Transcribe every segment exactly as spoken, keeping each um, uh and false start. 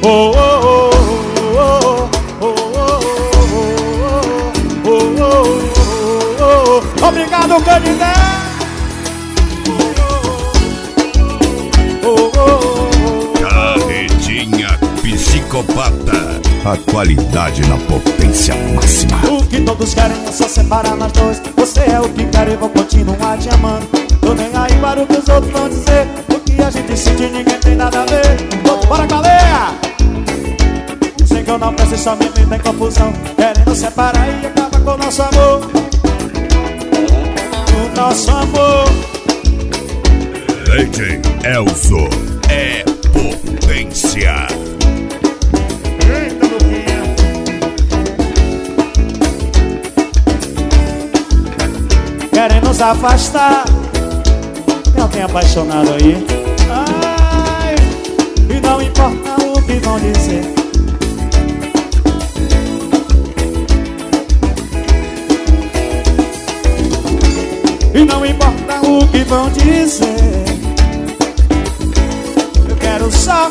Oh, oh, oh, oh, oh, oh, oh, oh, oh. Obrigado, Canidé. Oh, oh, oh. Carretinha psicopata. A qualidade na potência máxima. O que todos querem é só separar nós dois. Você é o que quero e vou continuar te amando. Tô nem aí para o que os outros vão dizer. O que a gente sente ninguém tem nada a ver. Bora, galera! Sei que eu não peço, só me tem confusão. Querendo separar e acabar com o nosso amor. O nosso amor. D J Elzo é potência. Eita, Luquinha. Querem nos afastar. Tem alguém apaixonado aí? Ai, e não importa o que vão dizer. E não importa o que vão dizer. Eu quero só.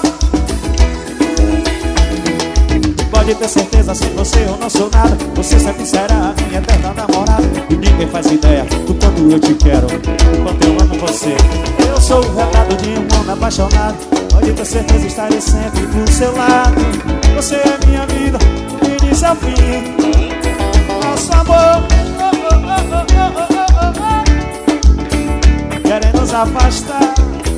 Pode ter certeza, sem você eu não sou nada. Você sempre será a minha eterna namorada. E ninguém faz ideia do quanto eu te quero, do quanto eu amo você. Eu sou o retrato de um homem apaixonado. Pode ter certeza, estarei sempre do seu lado. Você é minha vida, do início ao fim. Nosso amor, oh, oh, oh, oh, oh, oh, oh. Querem nos afastar.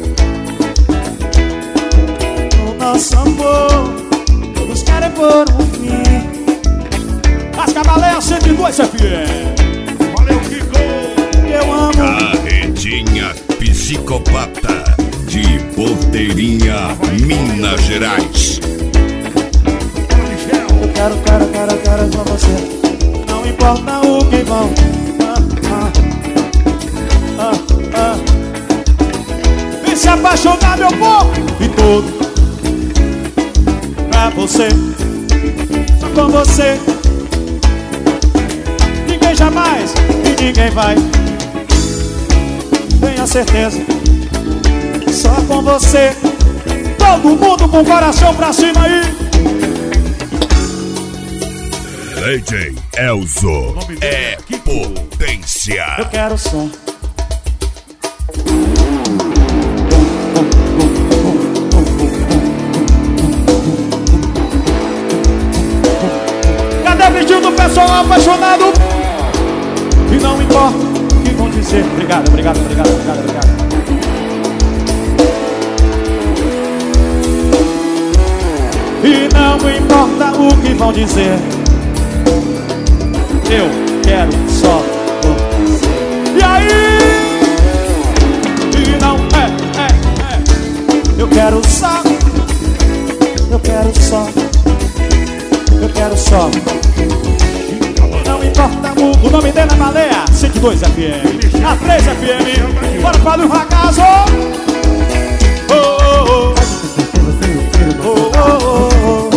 O nosso amor todos querem pôr um fim. As Cavaleiras cento e dois F M. Valeu, Kiko. Eu amo. Carretinha psicopata de Porteirinha, Minas Gerais. Eu quero, quero, quero, quero com você. Não importa o que vão. Ah, ah, ah, ah. Vem se apaixonar, meu povo. E todo pra você, só com você. Ninguém jamais e ninguém vai. Tenha certeza, só com você. Todo mundo com o coração pra cima aí. D J Elzo é potência. Eu quero som. Cadê o vídeo do pessoal apaixonado? E não importa o que vão dizer. Obrigado, obrigado, obrigado, obrigado, obrigado. E não importa o que vão dizer. Eu quero só você. E aí? E não é, é, é. Eu quero só. Eu quero só. Eu quero só. Não importa o, o nome dele é Baleia cento e dois F M. A três F M. Bora para o fracasso. Oh, oh, oh. Oh, oh, oh, oh.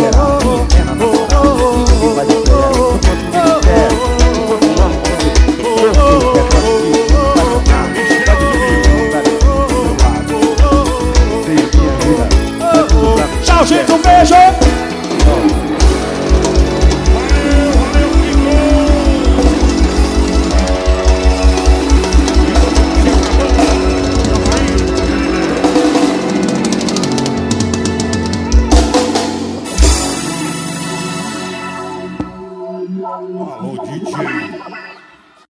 Tchau, gente, um beijo. Alô, D J